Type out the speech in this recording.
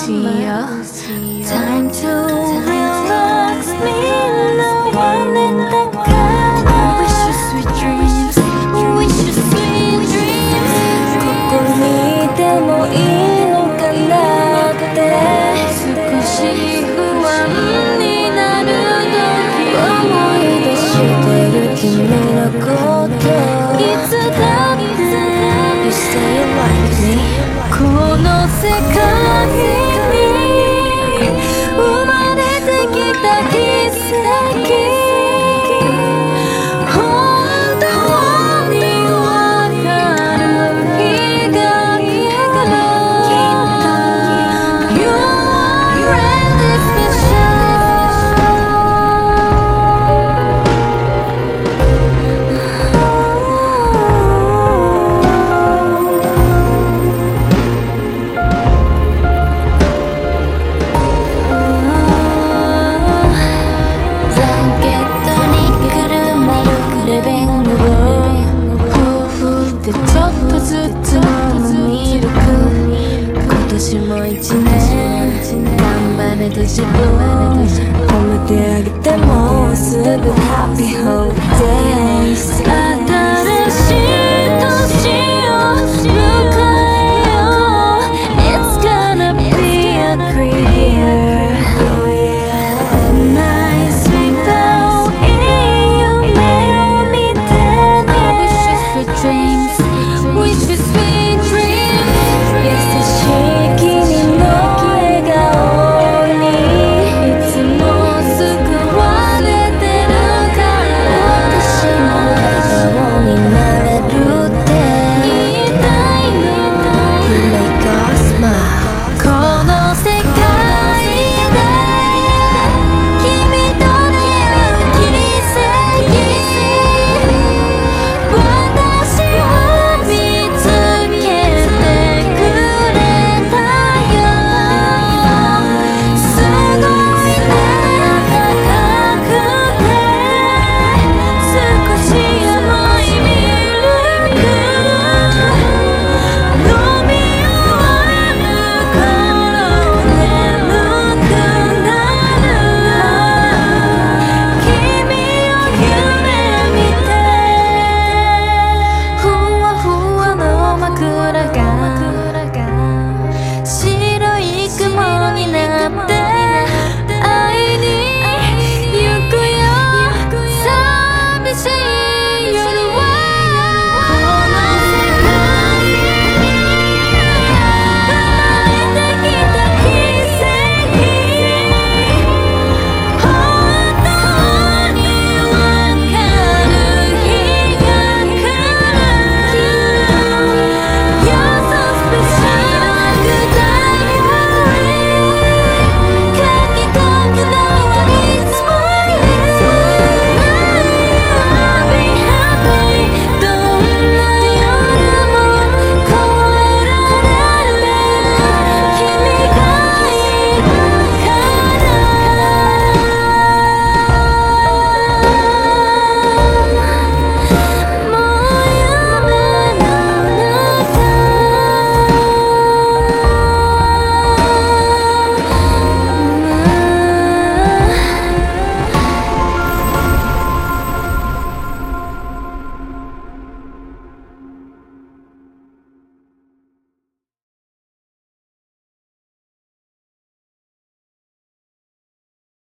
see ya. Time to relax me, no one in the car. I wish you sweet dreams, wish you sweet dreams. ここにいてもいいのかなって少し不安になる時思い出してる君のこといつだって You say you like me この世界に生まれてきた奇跡本当にわかる日が来たら You are really specialちょっとずつ飲むミルク今年も一年頑張れと自分褒めてあげてもうすぐ Happy Holidays